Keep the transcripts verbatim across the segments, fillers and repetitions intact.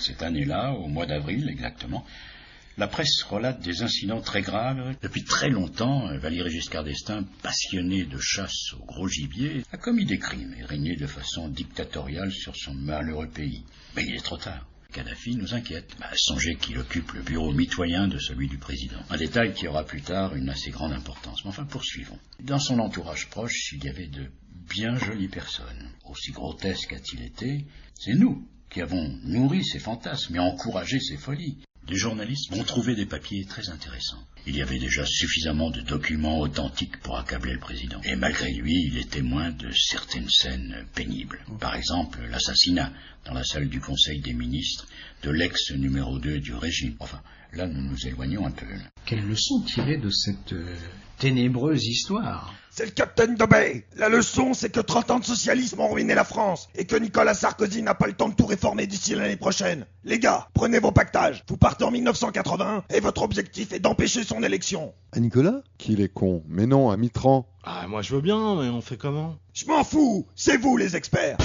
Cette année-là, au mois d'avril exactement, la presse relate des incidents très graves. Depuis très longtemps, Valéry Giscard d'Estaing, passionné de chasse au gros gibier, a commis des crimes et régné de façon dictatoriale sur son malheureux pays. Mais il est trop tard. Kadhafi nous inquiète. Bah, songez qu'il occupe le bureau mitoyen de celui du président. Un détail qui aura plus tard une assez grande importance. Mais enfin, poursuivons. Dans son entourage proche, il y avait de bien jolies personnes. Aussi grotesque a-t-il été, c'est nous qui avons nourri ses fantasmes et encouragé ses folies. Des journalistes vont trouver des papiers très intéressants. Il y avait déjà suffisamment de documents authentiques pour accabler le président. Et malgré lui, il est témoin de certaines scènes pénibles. Par exemple, l'assassinat, dans la salle du Conseil des ministres, de l'ex numéro deux du régime. Enfin, là, nous nous éloignons un peu. Quelle leçon tirer de cette euh, ténébreuse histoire ? C'est le capitaine Dobé. La leçon, c'est que trente ans de socialisme ont ruiné la France et que Nicolas Sarkozy n'a pas le temps de tout réformer d'ici l'année prochaine. Les gars, prenez vos pactages. Vous partez en mille neuf cent quatre-vingt et votre objectif est d'empêcher son élection. À Nicolas ? Qu'il est con. Mais non, à Mitterrand. Ah, moi je veux bien, mais on fait comment ? Je m'en fous. C'est vous les experts.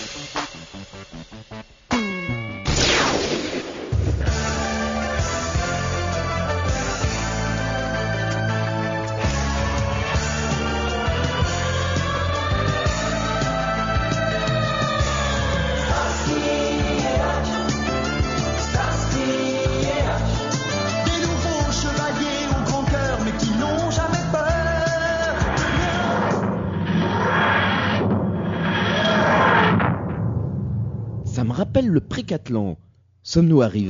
Ça me rappelle le Pré-Catelan. Sommes-nous arrivés ?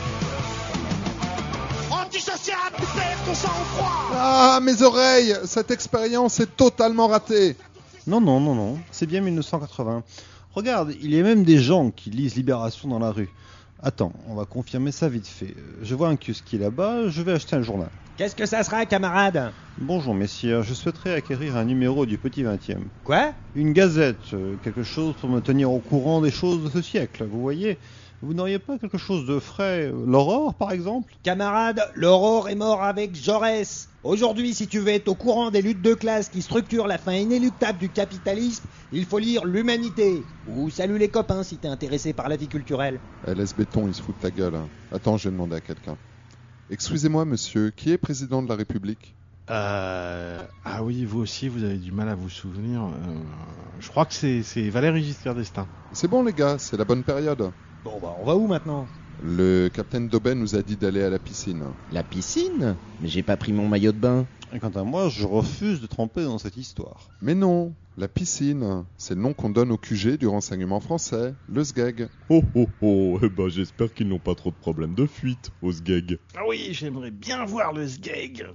Antisociable, tu perds ton sang-froid. Ah, mes oreilles ! Cette expérience est totalement ratée. Non, non, non, non. C'est bien mille neuf cent quatre-vingts. Regarde, il y a même des gens qui lisent Libération dans la rue. Attends, on va confirmer ça vite fait. Je vois un kiosque qui est là-bas, je vais acheter un journal. Qu'est-ce que ça sera, camarade ? Bonjour messieurs, je souhaiterais acquérir un numéro du Petit vingtième. Quoi ? Une gazette, euh, quelque chose pour me tenir au courant des choses de ce siècle, vous voyez ? Vous n'auriez pas quelque chose de frais, euh, l'Aurore par exemple ? Camarade, l'Aurore est mort avec Jaurès. Aujourd'hui, si tu veux être au courant des luttes de classe qui structurent la fin inéluctable du capitalisme, il faut lire l'Humanité. Ou Salut les copains si t'es intéressé par la vie culturelle. Eh, laisse béton, il se fout de ta gueule. Hein. Attends, je vais demander à quelqu'un. Excusez-moi, monsieur, qui est président de la République ? Euh... Ah oui, vous aussi, vous avez du mal à vous souvenir. Euh... Je crois que c'est, c'est Valéry Giscard d'Estaing. C'est bon, les gars, c'est la bonne période. Bon, bah, on va où maintenant ? Le capitaine Dobé nous a dit d'aller à la piscine. La piscine ? Mais j'ai pas pris mon maillot de bain. Et quant à moi, je refuse de tremper dans cette histoire. Mais non, la piscine, c'est le nom qu'on donne au Q G du renseignement français, le S G E G. Oh oh oh, eh ben j'espère qu'ils n'ont pas trop de problèmes de fuite au S G E G. Ah oui, j'aimerais bien voir le S G E G.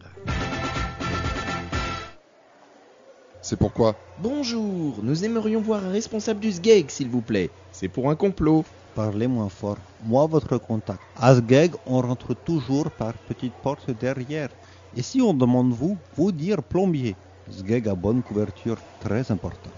C'est pourquoi ? Bonjour, nous aimerions voir un responsable du S G E G, s'il vous plaît. C'est pour un complot. Parlez moins fort. Moi, votre contact. À S G E G, on rentre toujours par petite porte derrière. Et si on demande vous, vous dire plombier. S G E G a bonne couverture, très important.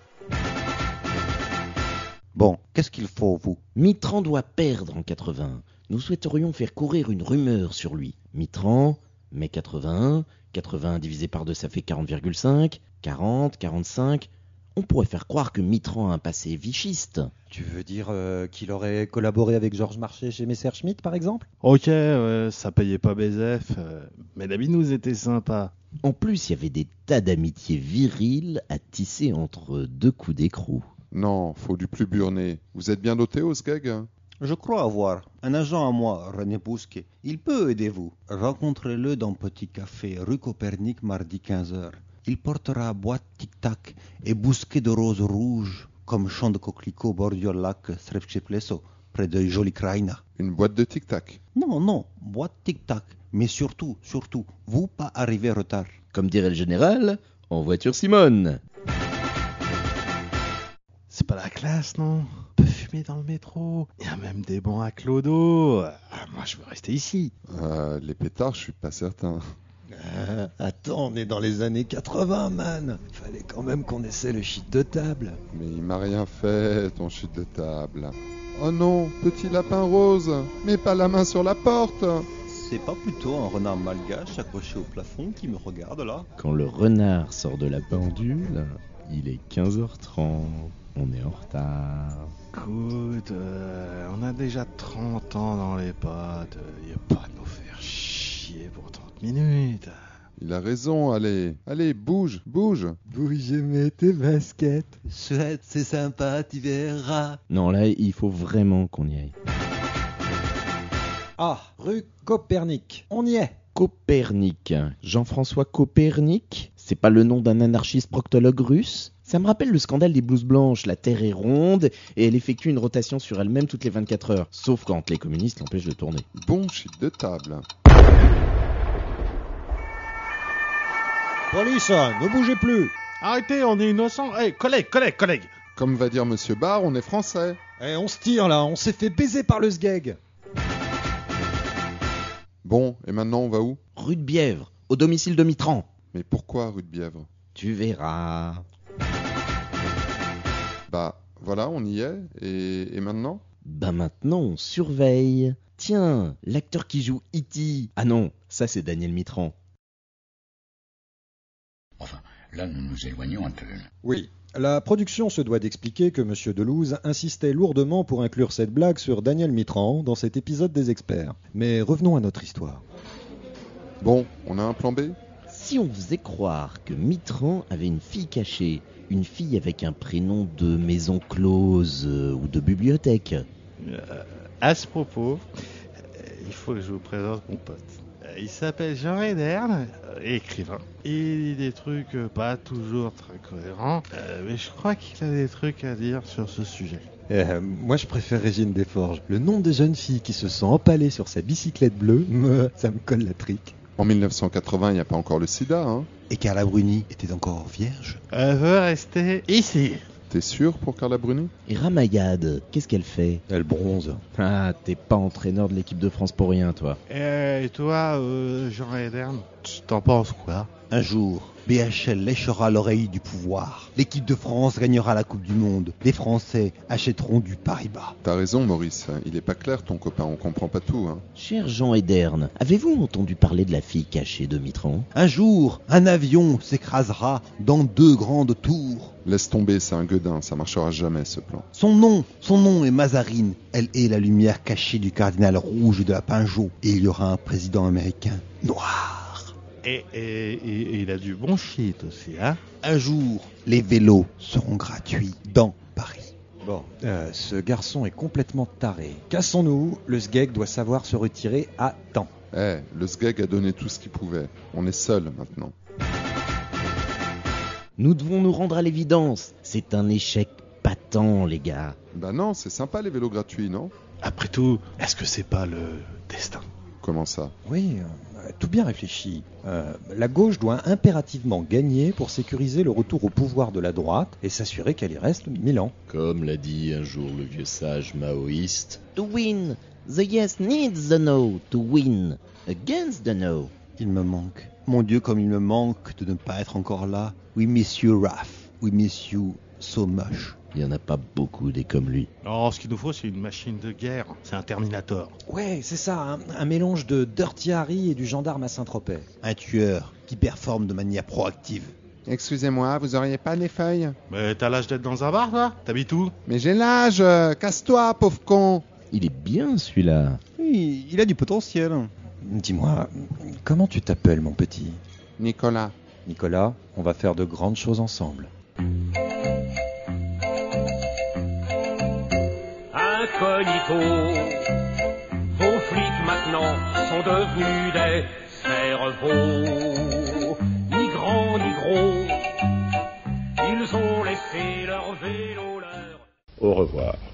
Bon, qu'est-ce qu'il faut, vous ? Mitterrand doit perdre en quatre-vingt-un. Nous souhaiterions faire courir une rumeur sur lui. Mitterrand, mai quatre-vingt-un, quatre-vingts divisé par deux, ça fait quarante virgule cinq, quarante, quarante-cinq... On pourrait faire croire que Mitterrand a un passé vichiste. Tu veux dire euh, qu'il aurait collaboré avec Georges Marchais chez Messerschmitt, par exemple ? Ok, ouais, ça payait pas B Z F, euh, mais la vie nous était sympa. En plus, il y avait des tas d'amitiés viriles à tisser entre deux coups d'écrou. Non, faut du plus burné. Vous êtes bien doté au S G E G ? Je crois avoir un agent à moi, René Bousquet. Il peut aider vous. Rencontrez-le dans Petit Café, rue Copernic, mardi quinze heures. Il portera boîte tic-tac et bousquet de roses rouges, comme champ de coquelicots bordure lac Srevchepleso, près de Joli Krajina. Une boîte de tic-tac ? Non, non, boîte tic-tac. Mais surtout, surtout, vous pas arriver en retard. Comme dirait le général, en voiture Simone. C'est pas la classe, non ? On peut fumer dans le métro. Il y a même des bancs à clodo. Ah, moi, je veux rester ici. Euh, les pétards, je suis pas certain. Euh, attends, on est dans les années quatre-vingts, man. Fallait quand même qu'on essaie le shit de table. Mais il m'a rien fait, ton shit de table. Oh non, petit lapin rose, mets pas la main sur la porte. C'est pas plutôt un renard malgache accroché au plafond qui me regarde là ? Quand le renard sort de la pendule, il est quinze heures trente. On est en retard. Écoute, euh, on a déjà trente ans dans les pattes. Y a pas à nous faire chier pour trente minutes. Il a raison, allez. Allez, bouge, bouge. Bougez tes baskets. Chouette, c'est sympa, tu verras. Non, là, il faut vraiment qu'on y aille. Ah, rue Copernic. On y est. Copernic. Jean-François Copernic. C'est pas le nom d'un anarchiste proctologue russe? Ça me rappelle le scandale des blouses blanches. La Terre est ronde et elle effectue une rotation sur elle-même toutes les vingt-quatre heures. Sauf quand les communistes l'empêchent de tourner. Bon shit de table. Police, ne bougez plus. Arrêtez, on est innocents. Hé, hey, collègue, collègue, collègue. Comme va dire Monsieur Barr, on est français. Eh, on se tire là, on s'est fait baiser par le sgeg. Bon, et maintenant on va où? Rue de Bièvre, au domicile de Mitterrand. Mais pourquoi rue de Bièvre? Tu verras. Bah, voilà, on y est. Et, et maintenant? Bah maintenant, on surveille. Tiens, l'acteur qui joue E T Ah non, ça c'est Daniel Mitterrand. Enfin, là, nous nous éloignons un peu. Oui. La production se doit d'expliquer que M. Delouze insistait lourdement pour inclure cette blague sur Daniel Mitterrand dans cet épisode des experts. Mais revenons à notre histoire. Bon, on a un plan B? Si on faisait croire que Mitterrand avait une fille cachée, une fille avec un prénom de maison close euh, ou de bibliothèque. Euh, à ce propos, euh, il faut que je vous présente mon pote. Euh, il s'appelle Jean Edern, euh, écrivain. Il dit des trucs euh, pas toujours très cohérents, euh, mais je crois qu'il a des trucs à dire sur ce sujet. Euh, moi, je préfère Régine Desforges. Le nom de jeune fille qui se sent empalée sur sa bicyclette bleue, me, ça me colle la trique. En mille neuf cent quatre-vingts, il n'y a pas encore le sida, hein? Et Carla Bruni était encore vierge? Elle veut rester ici. T'es sûr pour Carla Bruni? Et Ramayad, qu'est-ce qu'elle fait? Elle bronze. Ah, t'es pas entraîneur de l'équipe de France pour rien, toi. Et toi, euh, Jean Edern, tu t'en penses quoi? Un jour, B H L léchera l'oreille du pouvoir. L'équipe de France gagnera la Coupe du Monde. Les Français achèteront du Paribas. T'as raison, Maurice. Il est pas clair, ton copain. On comprend pas tout, hein. Cher Jean Edern, avez-vous entendu parler de la fille cachée de Mitterrand? Un jour, un avion s'écrasera dans deux grandes tours. Laisse tomber, c'est un gueudin. Ça marchera jamais, ce plan. Son nom, son nom est Mazarine. Elle est la lumière cachée du cardinal rouge de la Pinjot. Et il y aura un président américain noir. Et, et, et, et il a du bon shit aussi, hein? Un jour, les vélos seront gratuits dans Paris. Bon, euh, ce garçon est complètement taré. Cassons-nous, le sgeg doit savoir se retirer à temps. Eh, le sgeg a donné tout ce qu'il pouvait. On est seul maintenant. Nous devons nous rendre à l'évidence. C'est un échec patent, les gars. Bah non, c'est sympa les vélos gratuits, non? Après tout, est-ce que c'est pas le destin? Comment ça? Oui, euh, tout bien réfléchi. Euh, la gauche doit impérativement gagner pour sécuriser le retour au pouvoir de la droite et s'assurer qu'elle y reste mille ans. Comme l'a dit un jour le vieux sage maoïste. To win, the yes needs the no to win against the no. Il me manque. Mon Dieu, comme il me manque de ne pas être encore là. We miss you, Raph. We miss you so much. Il n'y en a pas beaucoup des comme lui. Non, ce qu'il nous faut, c'est une machine de guerre. C'est un Terminator. Ouais, c'est ça, un, un mélange de Dirty Harry et du gendarme à Saint-Tropez. Un tueur qui performe de manière proactive. Excusez-moi, vous auriez pas les feuilles? Mais t'as l'âge d'être dans un bar, toi? T'habites où? Mais j'ai l'âge, euh, casse-toi, pauvre con! Il est bien, celui-là. Oui, il a du potentiel. Dis-moi, comment tu t'appelles, mon petit? Nicolas. Nicolas, on va faire de grandes choses ensemble. Incognito, vos flics maintenant sont devenus des cerveaux, ni grands ni gros, ils ont laissé leur vélo leur... Au revoir.